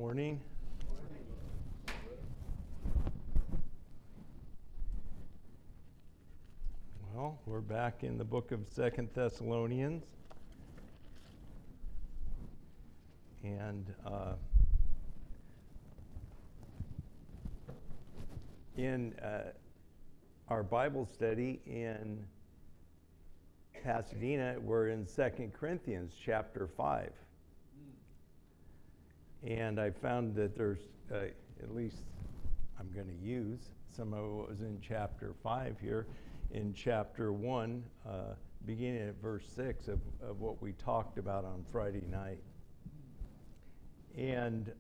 morning. Well, we're back in the book of 2 Thessalonians. And in our Bible study in Pasadena, we're in 2 Corinthians chapter 5. And I found that there's, at least I'm going to use some of what was in chapter 5 here, in chapter 1, beginning at verse 6 of what we talked about on Friday night. And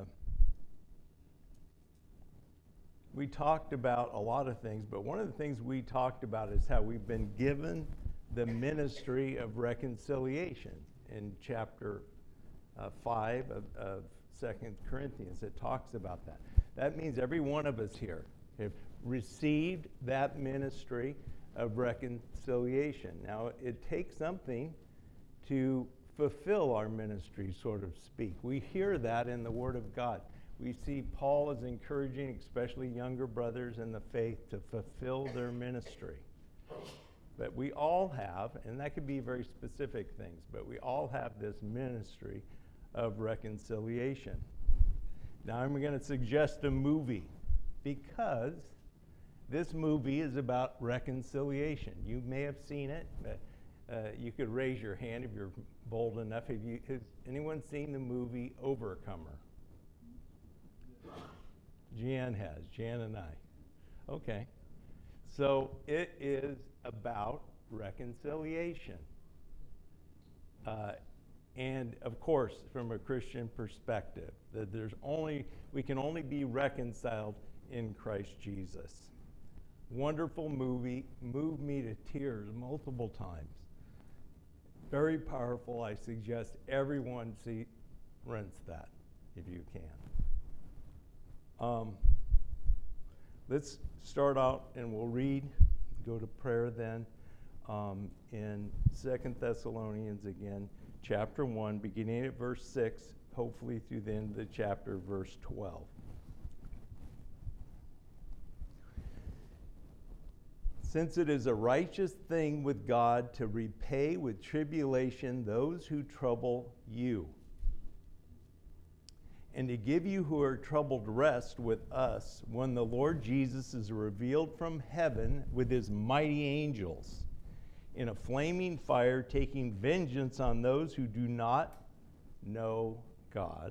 we talked about a lot of things, but one of the things we talked about is how we've been given the ministry of reconciliation in chapter 5 of 2 Corinthians. It talks about that. That means every one of us here have received that ministry of reconciliation. Now, it takes something to fulfill our ministry, so to speak. We hear that in the Word of God. We see Paul is encouraging especially younger brothers in the faith to fulfill their ministry. But we all have, and that could be very specific things, but we all have this ministry of reconciliation. Now I'm going to suggest a movie because this movie is about reconciliation. You may have seen it. You could raise your hand if you're bold enough. Has anyone seen the movie Overcomer? Jan has. Jan and I. Okay. So it is about reconciliation. And of course, from a Christian perspective, that we can only be reconciled in Christ Jesus. Wonderful movie, moved me to tears multiple times. Very powerful. I suggest everyone rents that if you can. Let's start out and we'll go to prayer then in 2 Thessalonians again, chapter 1, beginning at verse 6, hopefully through the end of the chapter, verse 12. Since it is a righteous thing with God to repay with tribulation those who trouble you, and to give you who are troubled rest with us when the Lord Jesus is revealed from heaven with his mighty angels in a flaming fire, taking vengeance on those who do not know God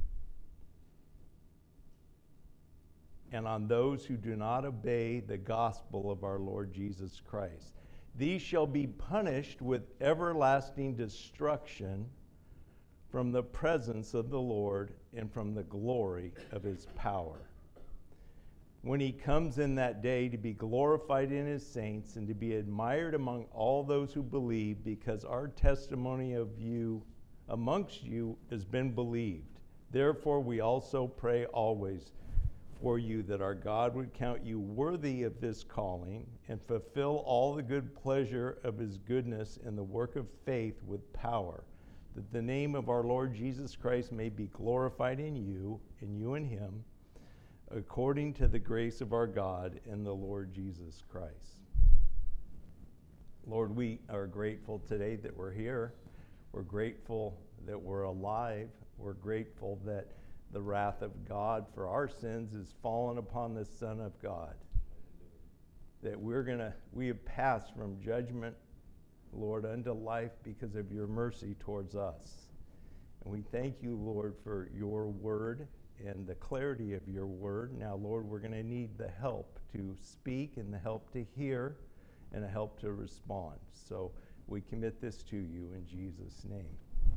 and on those who do not obey the gospel of our Lord Jesus Christ. These shall be punished with everlasting destruction from the presence of the Lord and from the glory of his power, when he comes in that day to be glorified in his saints and to be admired among all those who believe, because our testimony of you amongst you has been believed. Therefore we also pray always for you, that our God would count you worthy of this calling and fulfill all the good pleasure of his goodness in the work of faith with power, that the name of our Lord Jesus Christ may be glorified in you in him, according to the grace of our God and the Lord Jesus Christ. Lord, we are grateful today that we're here. We're grateful that we're alive. We're grateful that the wrath of God for our sins is fallen upon the Son of God. That we have passed from judgment, Lord, unto life because of your mercy towards us. And we thank you, Lord, for your word and the clarity of your word. Now, Lord, we're going to need the help to speak and the help to hear and the help to respond. So we commit this to you in Jesus' name.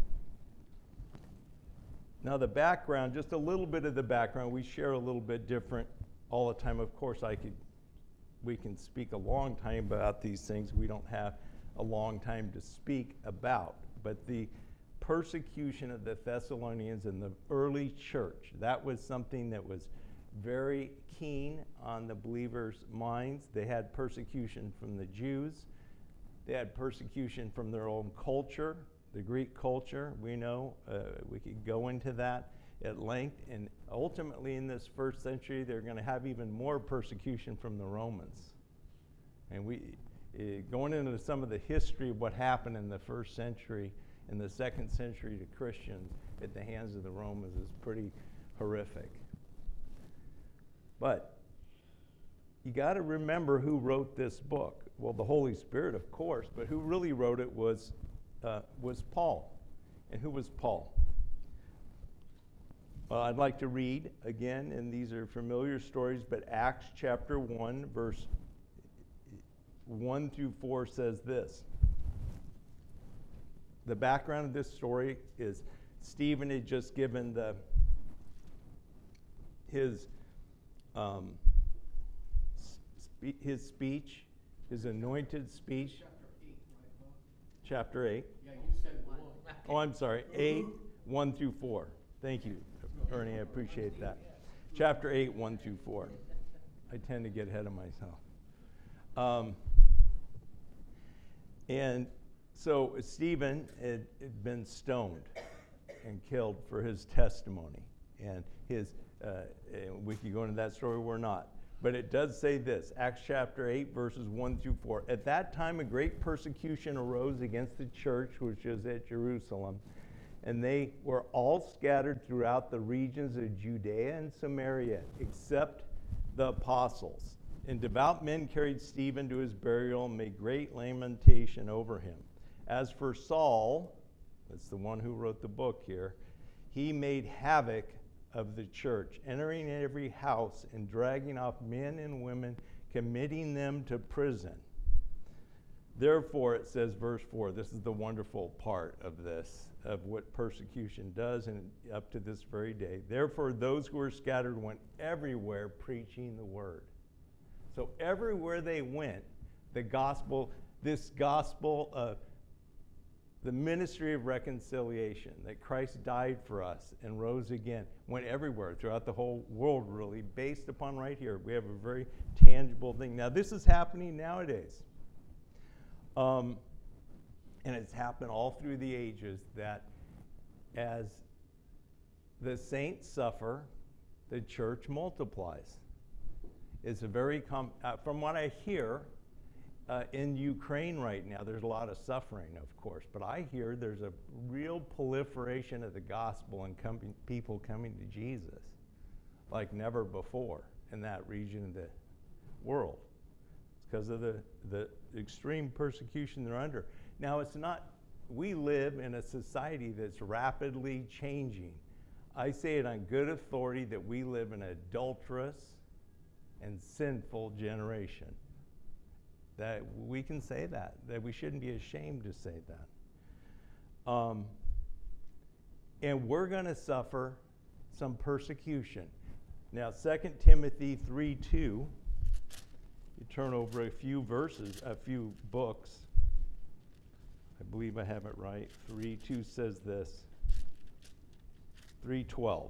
Now, the background, just a little bit of the background, we share a little bit different all the time. Of course, we can speak a long time about these things. We don't have a long time to speak about, but the persecution of the Thessalonians in the early church, that was something that was very keen on the believers' minds. They had persecution from the Jews. They had persecution from their own culture, the Greek culture. We know, we could go into that. at length, and ultimately in this first century, they're going to have even more persecution from the Romans. And going into some of the history of what happened in the first century and the second century to Christians at the hands of the Romans is pretty horrific. But you got to remember who wrote this book. Well, the Holy Spirit, of course, but who really wrote it was Paul. And who was Paul? I'd like to read again, and these are familiar stories, but Acts chapter 1, verse 1 through 4 says this. The background of this story is Stephen had just given his speech, his anointed speech. Chapter 8. Yeah, you said 1. Oh, I'm sorry. 8, 1 through 4. Thank you, Ernie. I appreciate that. Chapter 8, 1 through 4. I tend to get ahead of myself. And so Stephen had been stoned and killed for his testimony. And we could go into that story, we're not. But it does say this, Acts chapter 8, verses 1 through 4. At that time, a great persecution arose against the church, which was at Jerusalem. And they were all scattered throughout the regions of Judea and Samaria, except the apostles. And devout men carried Stephen to his burial and made great lamentation over him. As for Saul, that's the one who wrote the book here, he made havoc of the church, entering every house and dragging off men and women, committing them to prison. Therefore, it says, verse 4, this is the wonderful part of this, of what persecution does, and up to this very day. Therefore, those who were scattered went everywhere preaching the word. So everywhere they went, this gospel of the ministry of reconciliation, that Christ died for us and rose again, went everywhere throughout the whole world, really, based upon right here. We have a very tangible thing. Now, this is happening nowadays. And it's happened all through the ages, that as the saints suffer, the church multiplies. It's a very, from what I hear, in Ukraine right now, there's a lot of suffering, of course, but I hear there's a real proliferation of the gospel and people coming to Jesus like never before in that region of the world. It's because of the extreme persecution they're under. Now, it's not, we live in a society that's rapidly changing. I say it on good authority that we live in an adulterous and sinful generation. That we can say that we shouldn't be ashamed to say that. And we're going to suffer some persecution. Now, 2 Timothy 3:2, you turn over a few verses, a few books. I believe I have it right. 3:2 says this. 3:12.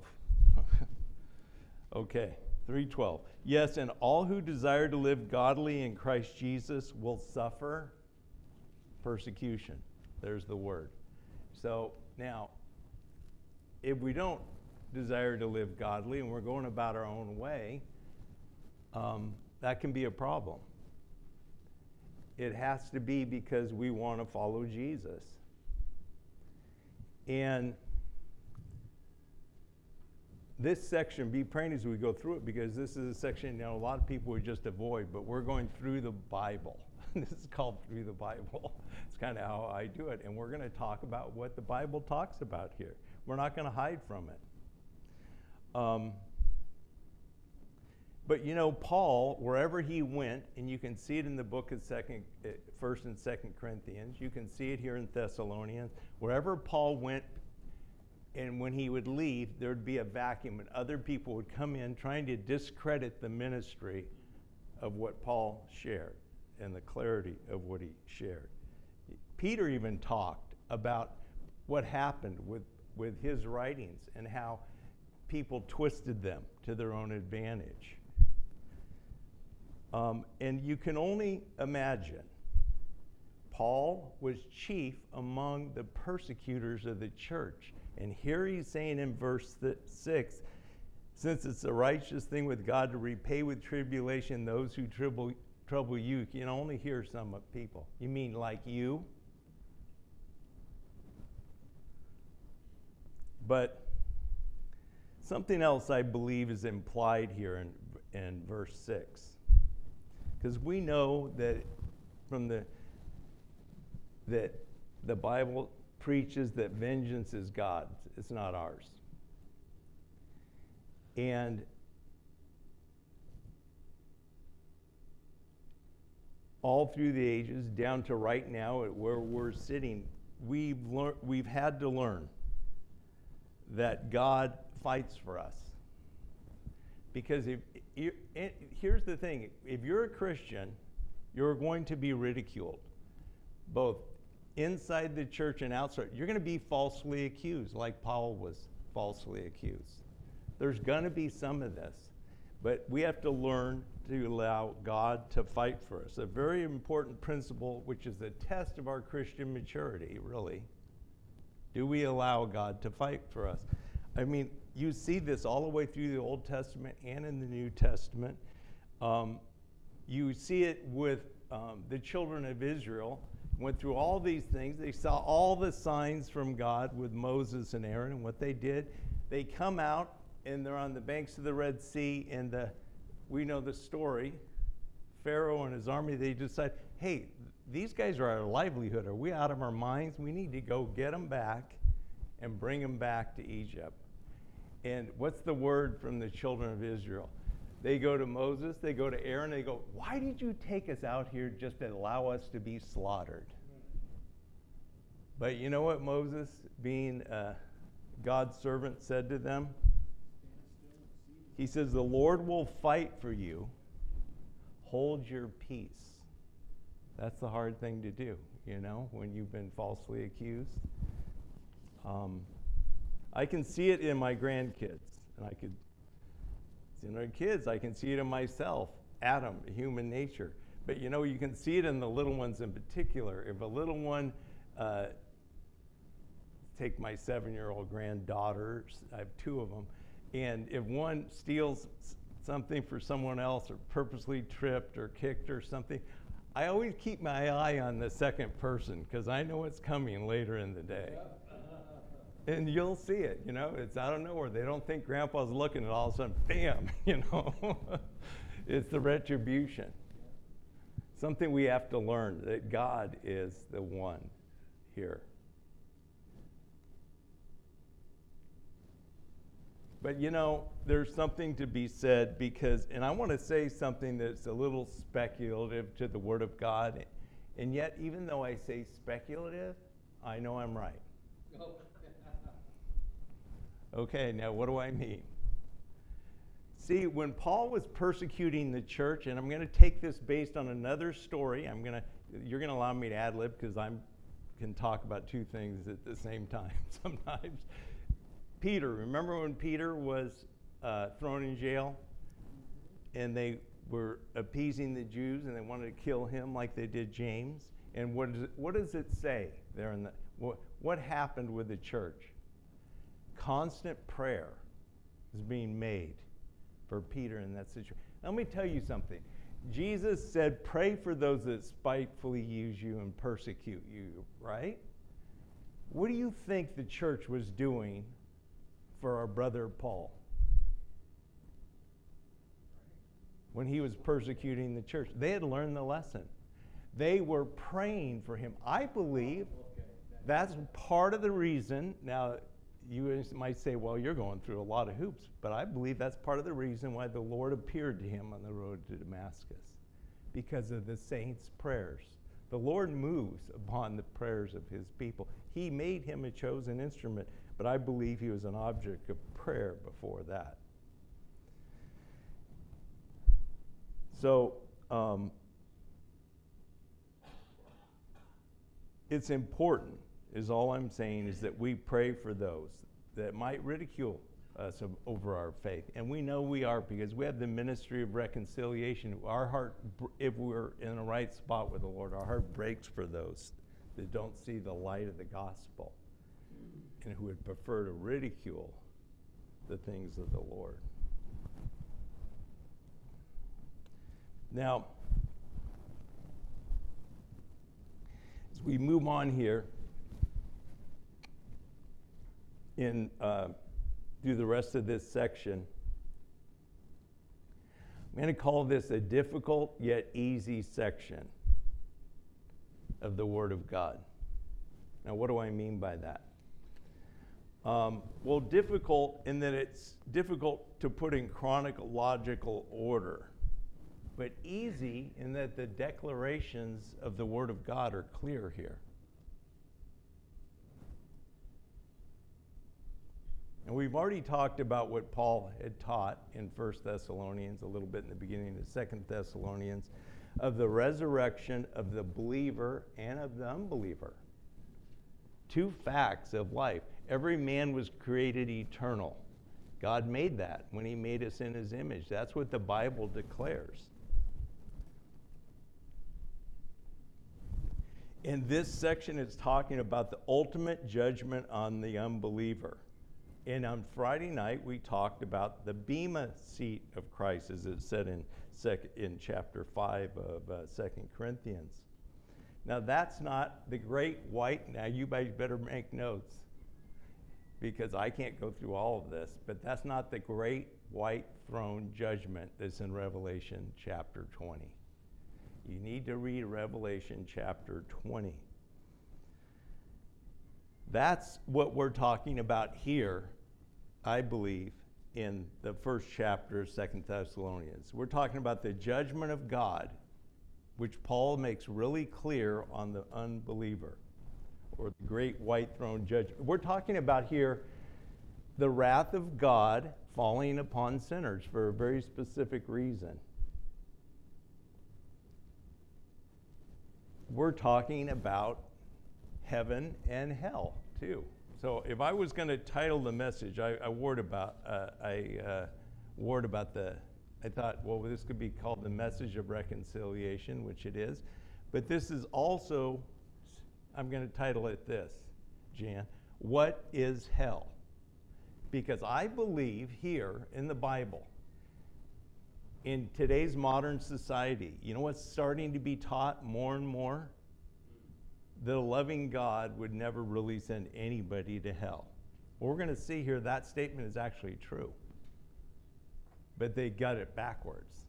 Okay. 3:12. Yes, and all who desire to live godly in Christ Jesus will suffer persecution. There's the word. So now, if we don't desire to live godly and we're going about our own way, that can be a problem. It has to be because we want to follow Jesus. And this section, be praying as we go through it, because this is a section a lot of people would just avoid, but we're going through the Bible. This is called Through the Bible. It's kind of how I do it, and we're going to talk about what the Bible talks about here. We're not going to hide from it. But Paul, wherever he went, and you can see it in the book of 1st and 2nd Corinthians, you can see it here in Thessalonians, wherever Paul went, and when he would leave, there would be a vacuum, and other people would come in trying to discredit the ministry of what Paul shared and the clarity of what he shared. Peter even talked about what happened with his writings and how people twisted them to their own advantage. And you can only imagine, Paul was chief among the persecutors of the church. And here he's saying in verse 6, since it's a righteous thing with God to repay with tribulation those who trouble you. You can only hear some people. You mean like you? But something else I believe is implied here in verse 6. Because we know that that the Bible preaches that vengeance is God's. It's not ours. And all through the ages, down to right now, where we're sitting, we've had to learn that God fights for us. Because here's the thing, if you're a Christian, you're going to be ridiculed, both inside the church and outside. You're going to be falsely accused, like Paul was falsely accused. There's going to be some of this, but we have to learn to allow God to fight for us. A very important principle, which is a test of our Christian maturity, really. Do we allow God to fight for us? I mean, you see this all the way through the Old Testament and in the New Testament. You see it with the children of Israel. Went through all these things. They saw all the signs from God with Moses and Aaron, and what they did, they come out and they're on the banks of the Red Sea, and we know the story. Pharaoh and his army, they decide, hey, these guys are our livelihood. Are we out of our minds? We need to go get them back and bring them back to Egypt. And what's the word from the children of Israel? They go to Moses, they go to Aaron, they go, why did you take us out here just to allow us to be slaughtered? But you know what Moses, being God's servant, said to them? He says, the Lord will fight for you. Hold your peace. That's the hard thing to do, you know, when you've been falsely accused. I can see it in my grandkids, and it's in our kids. I can see it in myself, Adam, human nature. But you know, you can see it in the little ones in particular. If a little one, take my 7-year-old granddaughters, I have 2 of them, and if one steals something for someone else or purposely tripped or kicked or something, I always keep my eye on the second person because I know it's coming later in the day. And you'll see it, you know, it's out of nowhere. They don't think Grandpa's looking, and all of a sudden, bam, you know. It's the retribution. Something we have to learn, that God is the one here. But you know, there's something to be said because, and I want to say something that's a little speculative to the Word of God, and yet even though I say speculative, I know I'm right. Okay, now what do I mean? See, when Paul was persecuting the church, and I'm going to take this based on another story, you're going to allow me to ad-lib because I can talk about 2 things at the same time sometimes. Peter, remember when Peter was thrown in jail and they were appeasing the Jews and they wanted to kill him like they did James? And what does it say there in what happened with the church? Constant prayer is being made for Peter in that situation. Now, let me tell you something. Jesus said, pray for those that spitefully use you and persecute you, right? What do you think the church was doing for our brother Paul when he was persecuting the church? They had learned the lesson. They were praying for him. I believe that's part of the reason. Now, you might say, well, you're going through a lot of hoops, but I believe that's part of the reason why the Lord appeared to him on the road to Damascus, because of the saints' prayers. The Lord moves upon the prayers of his people. He made him a chosen instrument, but I believe he was an object of prayer before that. So, it's important, is all I'm saying, is that we pray for those that might ridicule us over our faith. And we know we are, because we have the ministry of reconciliation. Our heart, if we're in the right spot with the Lord, our heart breaks for those that don't see the light of the gospel. and who would prefer to ridicule the things of the Lord. Now, as we move on here in through the rest of this section, I'm going to call this a difficult yet easy section of the Word of God. Now, what do I mean by that? Well, difficult in that it's difficult to put in chronological order, but easy in that the declarations of the Word of God are clear here. And we've already talked about what Paul had taught in 1 Thessalonians, a little bit in the beginning of 2 Thessalonians, of the resurrection of the believer and of the unbeliever. Two facts of life. Every man was created eternal. God made that when he made us in his image. That's what the Bible declares. And this section is talking about the ultimate judgment on the unbeliever. And on Friday night, we talked about the bema seat of Christ, as it said in chapter 5 of 2 Corinthians. Now, that's not the great white, now you guys better make notes, because I can't go through all of this, but that's not the great white throne judgment that's in Revelation chapter 20. You need to read Revelation chapter 20. That's what we're talking about here, I believe, in the first chapter of 2 Thessalonians. We're talking about the judgment of God, which Paul makes really clear on the unbeliever, or the great white throne judgment. We're talking about here the wrath of God falling upon sinners for a very specific reason. We're talking about heaven and hell, too. So if I was going to title the message, I thought, well, this could be called the message of reconciliation, which it is. But this is also, I'm going to title it this, Jan, what is hell? Because I believe here in the Bible, in today's modern society, you know what's starting to be taught more and more? That a loving God would never really send anybody to hell. Well, we're going to see here that statement is actually true. But they got it backwards.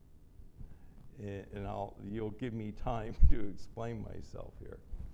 And you'll give me time to explain myself here.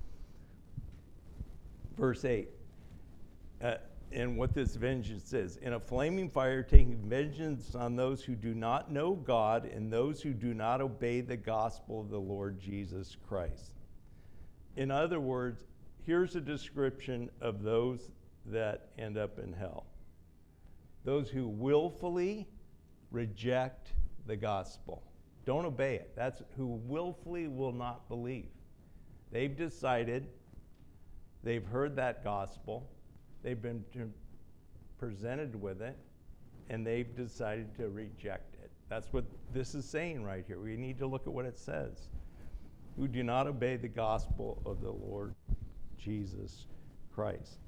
Verse 8, and what this vengeance is. In a flaming fire, taking vengeance on those who do not know God and those who do not obey the gospel of the Lord Jesus Christ. In other words, here's a description of those that end up in hell. Those who willfully reject the gospel. Don't obey it. That's who willfully will not believe. They've decided, they've heard that gospel, they've been presented with it, and they've decided to reject it. That's what this is saying right here. We need to look at what it says. Who do not obey the gospel of the Lord Jesus Christ.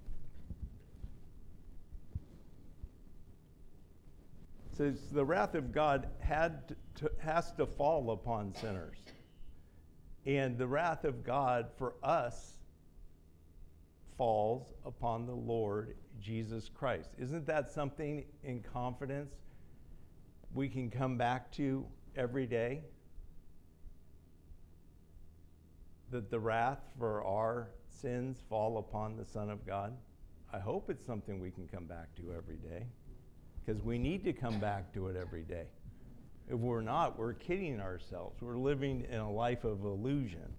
It says the wrath of God has to fall upon sinners. And the wrath of God for us falls upon the Lord Jesus Christ. Isn't that something in confidence we can come back to every day? That the wrath for our sins fall upon the Son of God? I hope it's something we can come back to every day, because we need to come back to it every day. If we're not, we're kidding ourselves. We're living in a life of illusion.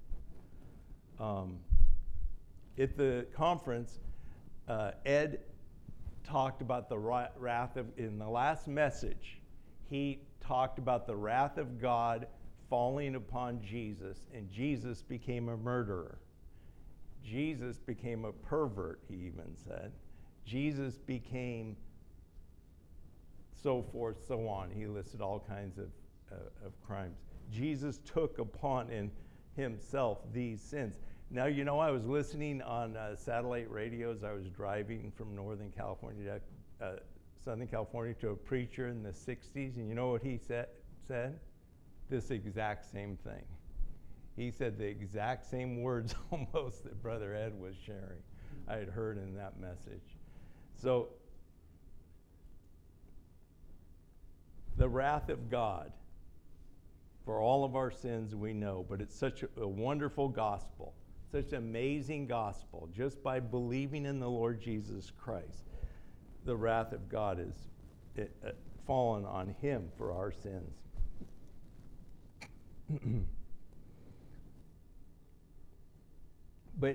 At the conference, Ed talked about the wrath of, in the last message, he talked about the wrath of God falling upon Jesus, and Jesus became a murderer. Jesus became a pervert, he even said. Jesus became so forth, so on. He listed all kinds of crimes. Jesus took upon himself these sins. Now, you know, I was listening on satellite radio as I was driving from Northern California to Southern California to a preacher in the 60s, and you know what he said? This exact same thing. He said the exact same words almost that Brother Ed was sharing. I had heard in that message. So, the wrath of God for all of our sins we know, but it's such a wonderful gospel, such an amazing gospel. Just by believing in the Lord Jesus Christ, the wrath of God is fallen on him for our sins. But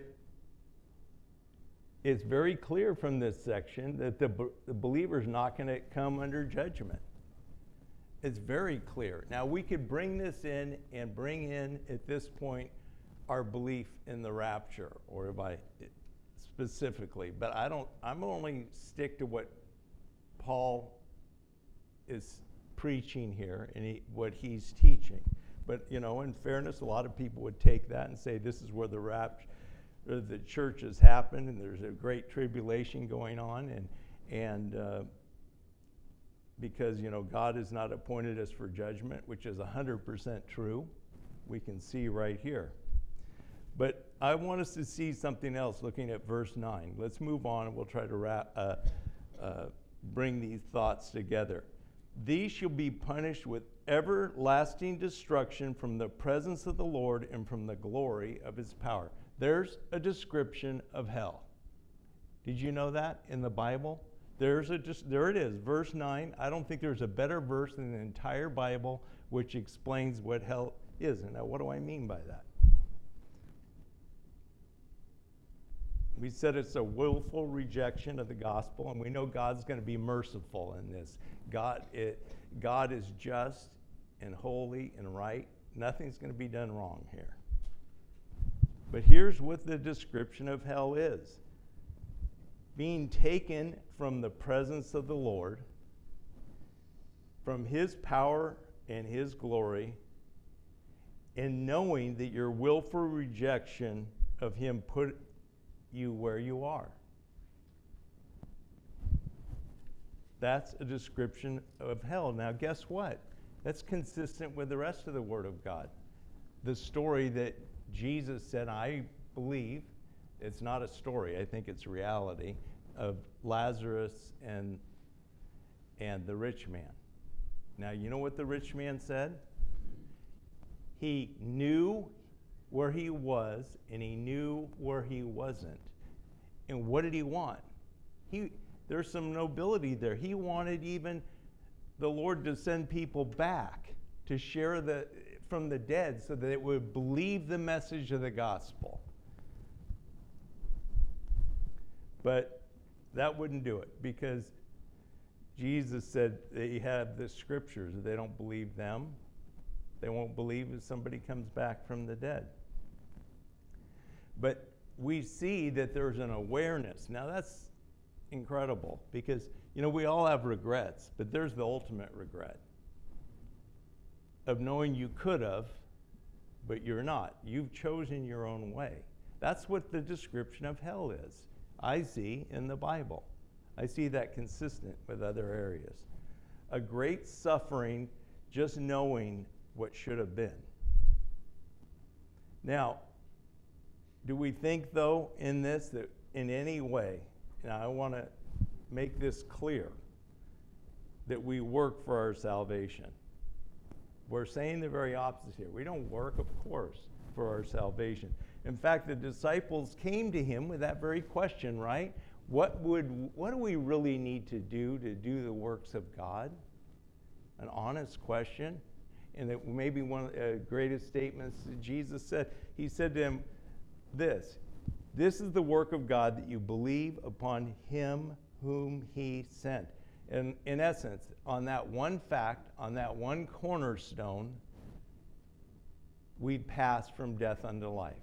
it's very clear from this section that the believer's not going to come under judgment. It's very clear. Now, we could bring this in and bring in, at this point, our belief in the rapture, or by specifically, but I'm only stick to what Paul is preaching here and what he's teaching. But, you know, in fairness, a lot of people would take that and say this is where the rapture, the church has happened, and there's a great tribulation going on, and because, you know, God has not appointed us for judgment, which is 100% true. We can see right here. But I want us to see something else looking at verse 9. Let's move on, and we'll try to bring these thoughts together. These shall be punished with everlasting destruction from the presence of the Lord and from the glory of his power. There's a description of hell. Did you know that in the Bible? There it is, verse 9. I don't think there's a better verse in the entire Bible which explains what hell is. And now, what do I mean by that? We said it's a willful rejection of the gospel, and we know God's going to be merciful in this. God is just and holy and right. Nothing's going to be done wrong here. But here's what the description of hell is. Being taken from the presence of the Lord, from his power and his glory, and knowing that your willful rejection of him put you where you are. That's a description of hell. Now, guess what? That's consistent with the rest of the Word of God. The story that Jesus said, I believe, it's not a story, I think it's reality, of Lazarus and the rich man. Now, you know what the rich man said? He knew where he was, and he knew where he wasn't. And what did he want? There's some nobility there. He wanted even the Lord to send people back to share from the dead so that it would believe the message of the gospel. But that wouldn't do it, because Jesus said they have the scriptures. If they don't believe them, they won't believe if somebody comes back from the dead. But we see that there's an awareness. Now, that's incredible, because, you know, we all have regrets, but there's the ultimate regret of knowing you could have, but you're not. You've chosen your own way. That's what the description of hell is. I see in the Bible. I see that consistent with other areas. A great suffering just knowing what should have been. Now, do we think, though, in this, that in any way, and I want to make this clear, that we work for our salvation? We're saying the very opposite here. We don't work, of course, for our salvation. In fact, the disciples came to him with that very question, right? What do we really need to do the works of God? An honest question. And that maybe one of the greatest statements that Jesus said. He said to him this is the work of God, that you believe upon him whom he sent. And in essence, on that one fact, on that one cornerstone, we pass from death unto life.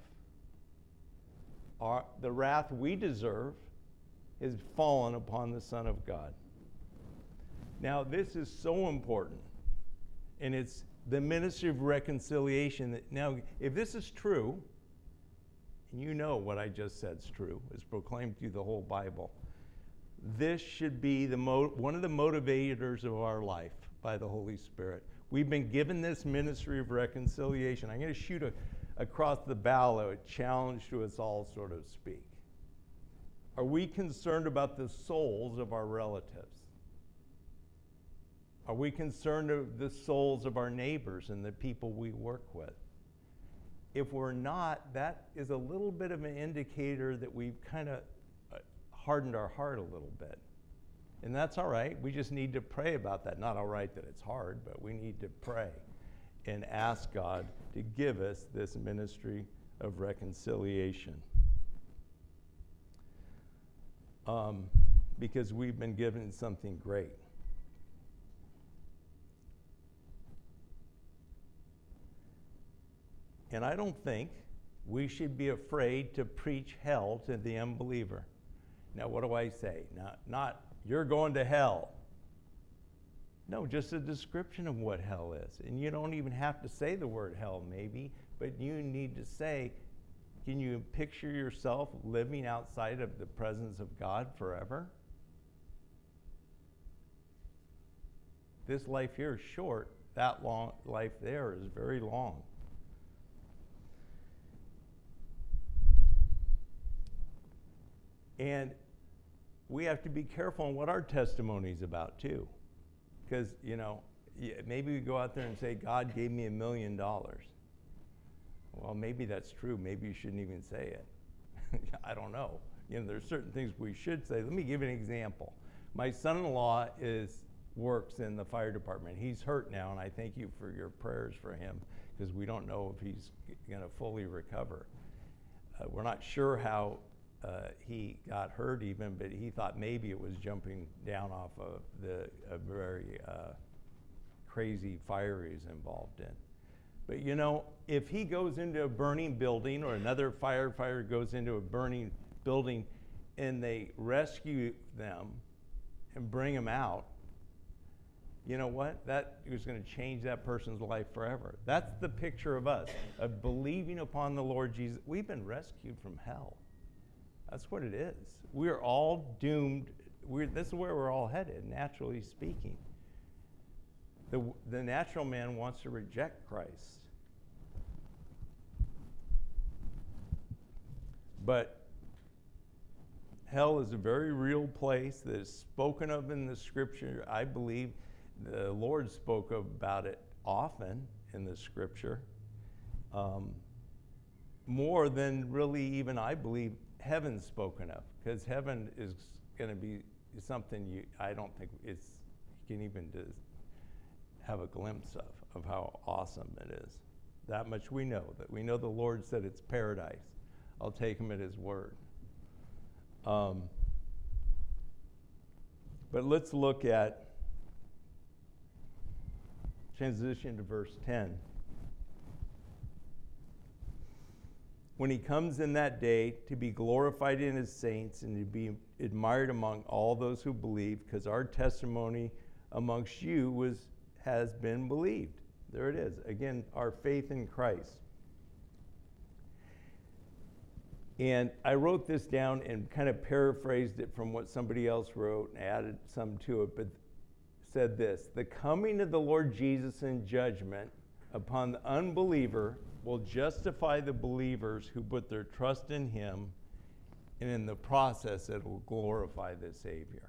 The wrath we deserve is fallen upon the Son of God. Now, this is so important, and it's the ministry of reconciliation. That now, if this is true, and you know what I just said is true, it's proclaimed through the whole Bible. This should be one of the motivators of our life by the Holy Spirit. We've been given this ministry of reconciliation. I'm going to shoot across the bow, a challenge to us all, so to speak. Are we concerned about the souls of our relatives? Are we concerned of the souls of our neighbors and the people we work with? If we're not, that is a little bit of an indicator that we've kind of hardened our heart a little bit. And that's all right. We just need to pray about that. Not all right that it's hard, but we need to pray and ask God to give us this ministry of reconciliation. Because we've been given something great. And I don't think we should be afraid to preach hell to the unbeliever. Now, what do I say? Not you're going to hell. No, just a description of what hell is. And you don't even have to say the word hell, maybe, but you need to say, can you picture yourself living outside of the presence of God forever? This life here is short. That long life there is very long. And we have to be careful on what our testimony is about, too. Because, maybe we go out there and say, God gave me $1 million. Well, maybe that's true. Maybe you shouldn't even say it. I don't know. There's certain things we should say. Let me give you an example. My son-in-law works in the fire department. He's hurt now, and I thank you for your prayers for him, because we don't know if he's going to fully recover. We're not sure how he got hurt even, but he thought maybe it was jumping down off of a very crazy fire he's involved in. But if he goes into a burning building, or another firefighter goes into a burning building and they rescue them and bring them out, you know what? That is going to change that person's life forever. That's the picture of us, of believing upon the Lord Jesus. We've been rescued from hell. That's what it is. We're all doomed. This is where we're all headed, naturally speaking. The natural man wants to reject Christ. But hell is a very real place that is spoken of in the Scripture. I believe the Lord spoke about it often in the Scripture, more than really even, I believe, heaven's spoken of, because heaven is going to be something I don't think you can even have a glimpse of how awesome it is. That much we know, that we know the Lord said it's paradise. I'll take him at his word. But let's look at, transition to verse 10. When he comes in that day to be glorified in his saints and to be admired among all those who believe, because our testimony amongst you has been believed. There it is. Again, our faith in Christ. And I wrote this down and kind of paraphrased it from what somebody else wrote and added some to it, but said this: the coming of the Lord Jesus in judgment upon the unbeliever will justify the believers who put their trust in him, and in the process it will glorify the Savior.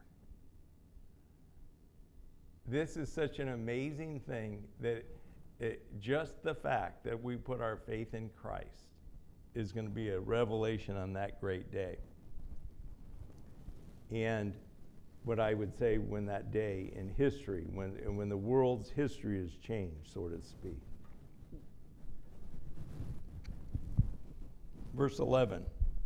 This is such an amazing thing that just the fact that we put our faith in Christ is going to be a revelation on that great day. And what I would say, when that day in history, when the world's history is changed, so to speak. Verse 11.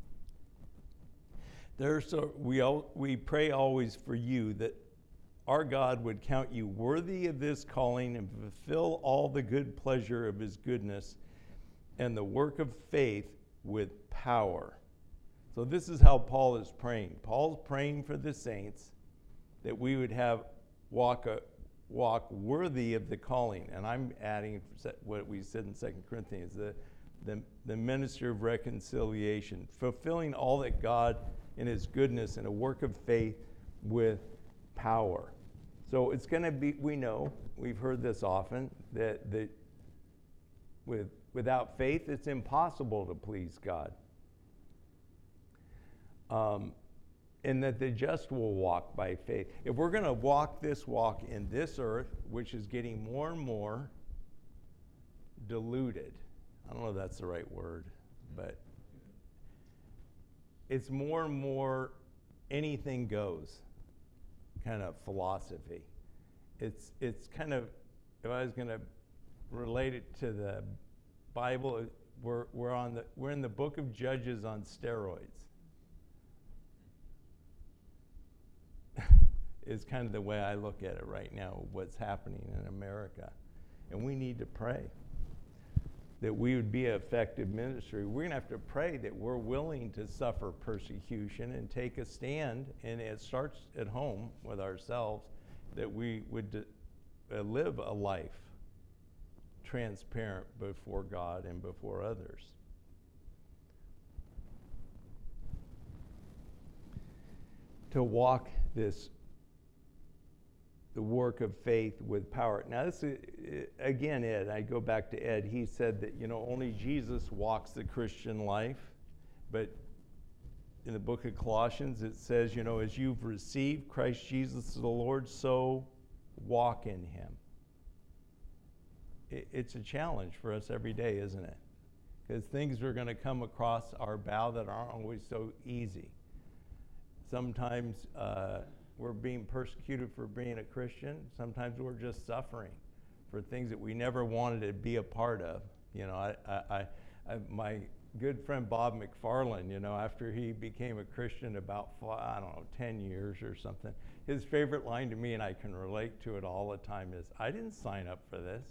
We pray always for you, that our God would count you worthy of this calling and fulfill all the good pleasure of his goodness and the work of faith with power. So this is how Paul is praying. Paul's praying for the saints that we would walk worthy of the calling. And I'm adding what we said in 2 Corinthians, the minister of reconciliation, fulfilling all that God in his goodness and a work of faith with power. So it's going to be, we know, we've heard this often, that without faith it's impossible to please God. And that the just will walk by faith. If we're going to walk this walk in this earth, which is getting more and more diluted, I don't know if that's the right word, but it's more and more anything goes kind of philosophy. It's kind of, if I was going to relate it to the Bible, we're in the book of Judges on steroids. Is kind of the way I look at it right now, what's happening in America. And we need to pray that we would be an effective ministry. We're going to have to pray that we're willing to suffer persecution and take a stand, and it starts at home with ourselves, that we would live a life transparent before God and before others. To walk the work of faith with power. Now this is, again, Ed, I go back to Ed, he said that, only Jesus walks the Christian life, but in the book of Colossians it says, as you've received Christ Jesus as the Lord, so walk in him. It's a challenge for us every day, isn't it? Because things are going to come across our bow that aren't always so easy. Sometimes we're being persecuted for being a Christian. Sometimes we're just suffering for things that we never wanted to be a part of. My good friend Bob McFarland, after he became a Christian about, 10 years or something, his favorite line to me, and I can relate to it all the time, is, "I didn't sign up for this."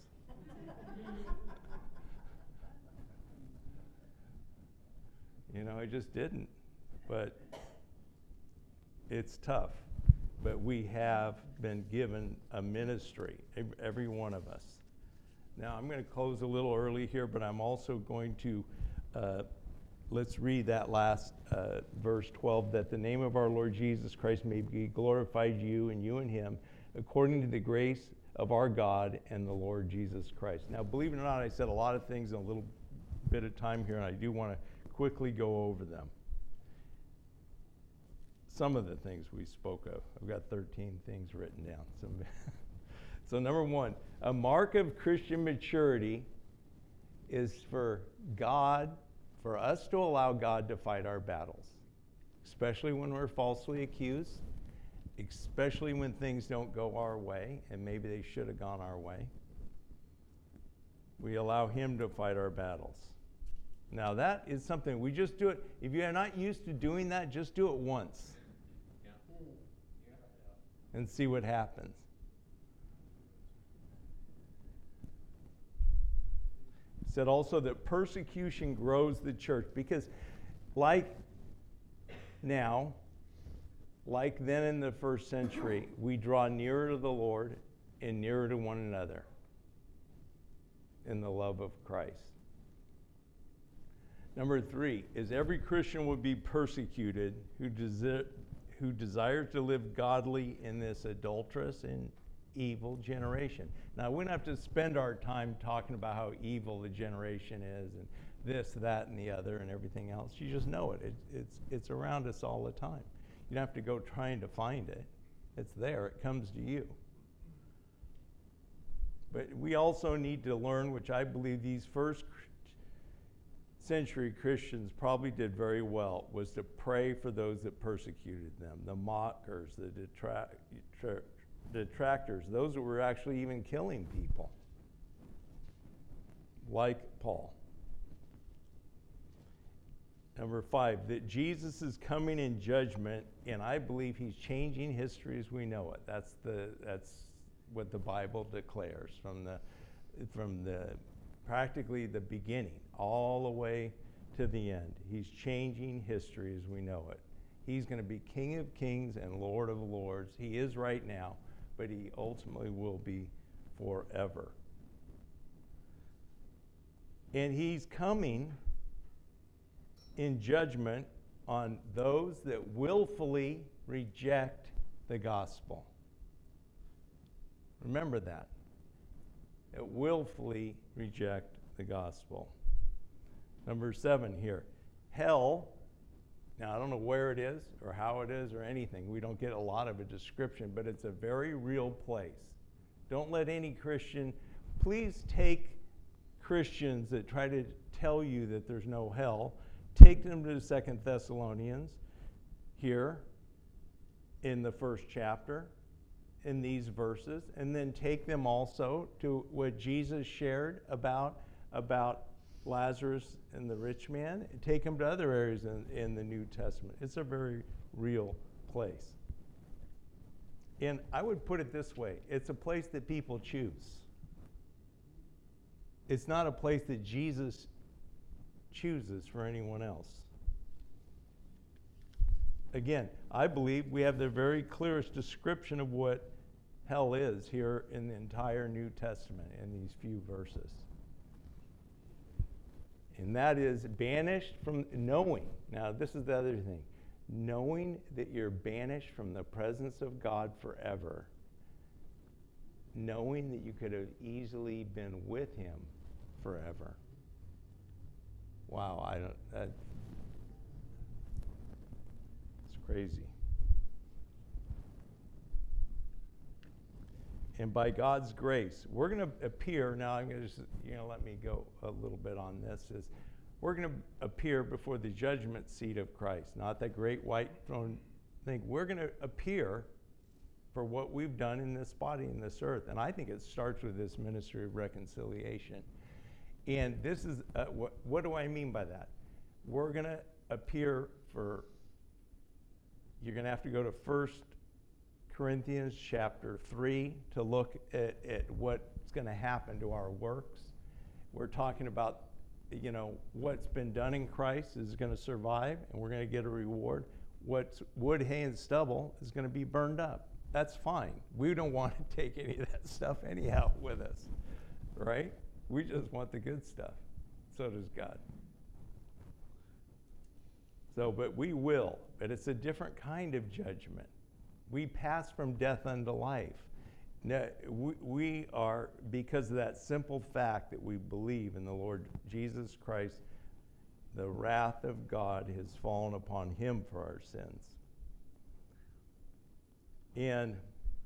I just didn't. But it's tough. But we have been given a ministry, every one of us. Now, I'm going to close a little early here, but I'm also going to, let's read that last verse 12, that the name of our Lord Jesus Christ may be glorified you and him, according to the grace of our God and the Lord Jesus Christ. Now, believe it or not, I said a lot of things in a little bit of time here, and I do want to quickly go over them. Some of the things we spoke of. I've got 13 things written down. So number one, a mark of Christian maturity is for us to allow God to fight our battles, especially when we're falsely accused, especially when things don't go our way, and maybe they should have gone our way. We allow him to fight our battles. Now that is something, we just do it. If you're not used to doing that, just do it once. And see what happens. It said also that persecution grows the church, because like then in the first century, we draw nearer to the Lord and nearer to one another in the love of Christ. Number 3 is every Christian will be persecuted who desires to live godly in this adulterous and evil generation. Now, we don't have to spend our time talking about how evil the generation is and this, that, and the other and everything else. You just know it. It's around us all the time. You don't have to go trying to find it. It's there. It comes to you. But we also need to learn, which I believe these first century Christians probably did very well, was to pray for those that persecuted them, the mockers, the detractors, those that were actually even killing people, like Paul. Number 5, that Jesus is coming in judgment, and I believe he's changing history as we know it. That's what the Bible declares from the practically the beginning all the way to the end. He's changing history as we know it. He's going to be King of Kings and Lord of Lords. He is right now, but he ultimately will be forever. And he's coming in judgment on those that willfully reject the gospel. Remember that. That willfully reject the gospel. Number 7 here. Hell, now I don't know where it is or how it is or anything. We don't get a lot of a description, but it's a very real place. Don't let any Christian, please take Christians that try to tell you that there's no hell, take them to 2 Thessalonians here in the 1st chapter, in these verses, and then take them also to what Jesus shared about Lazarus and the rich man, and take them to other areas in the New Testament. It's a very real place. And I would put it this way, it's a place that people choose. It's not a place that Jesus chooses for anyone else. Again, I believe we have the very clearest description of what hell is here in the entire New Testament in these few verses. And that is banished from knowing. Now, this is the other thing. Knowing that you're banished from the presence of God forever. Knowing that you could have easily been with him forever. Wow, it's crazy. And by God's grace, we're going to appear, now I'm going to just, let me go a little bit on this, is we're going to appear before the judgment seat of Christ, not that great white throne thing. We're going to appear for what we've done in this body, in this earth. And I think it starts with this ministry of reconciliation. And this is, what do I mean by that? We're going to appear for, you're going to have to go to 1 Corinthians chapter 3 to look at what's going to happen to our works. We're talking about, what's been done in Christ is going to survive, and we're going to get a reward. What's wood, hay, and stubble is going to be burned up. That's fine. We don't want to take any of that stuff anyhow with us, right? We just want the good stuff. So does God. But we will. But it's a different kind of judgment. We pass from death unto life. Now, we are, because of that simple fact that we believe in the Lord Jesus Christ, the wrath of God has fallen upon him for our sins. And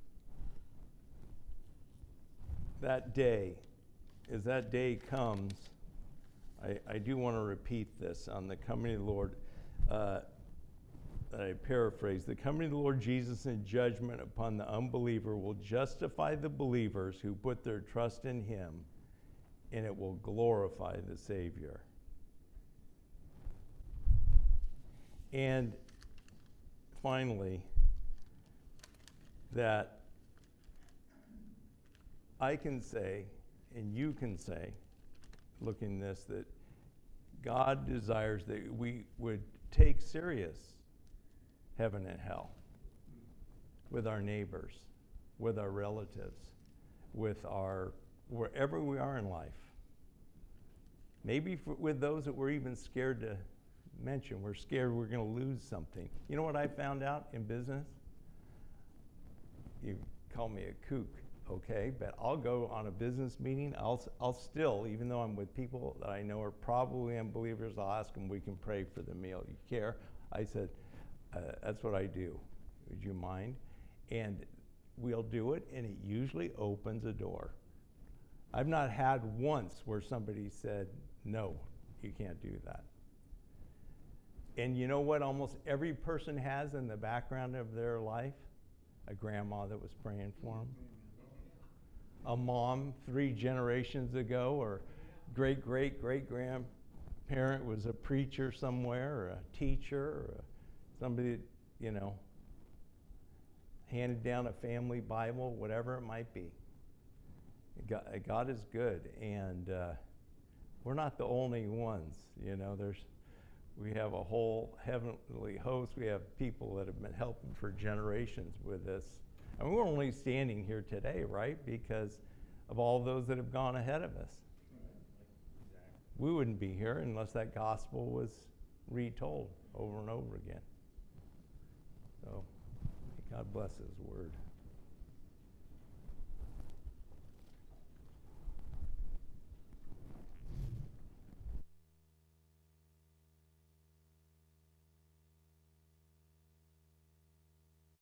that day, as that day comes, I do want to repeat this on the coming of the Lord. I paraphrase, the coming of the Lord Jesus in judgment upon the unbeliever will justify the believers who put their trust in him, and it will glorify the Savior. And finally, that I can say, and you can say, looking at this, that God desires that we would take serious heaven and hell with our neighbors, with our relatives, with our, wherever we are in life. Maybe with those that we're even scared to mention. We're scared we're going to lose something. You know what I found out in business? You call me a kook, okay? But I'll go on a business meeting. I'll still, even though I'm with people that I know are probably unbelievers, I'll ask them, we can pray for the meal. You care? I said, that's what I do. Would you mind? And we'll do it, and it usually opens a door. I've not had once where somebody said, no, you can't do that. And you know what almost every person has in the background of their life? A grandma that was praying for them. A mom 3 generations ago, or great-great-great-grandparent was a preacher somewhere, or a teacher, or somebody that, handed down a family Bible, whatever it might be. God is good, and we're not the only ones. We have a whole heavenly host. We have people that have been helping for generations with this. And we're only standing here today, right, because of all those that have gone ahead of us. we wouldn't be here unless that gospel was retold over and over again. So, may God bless His word.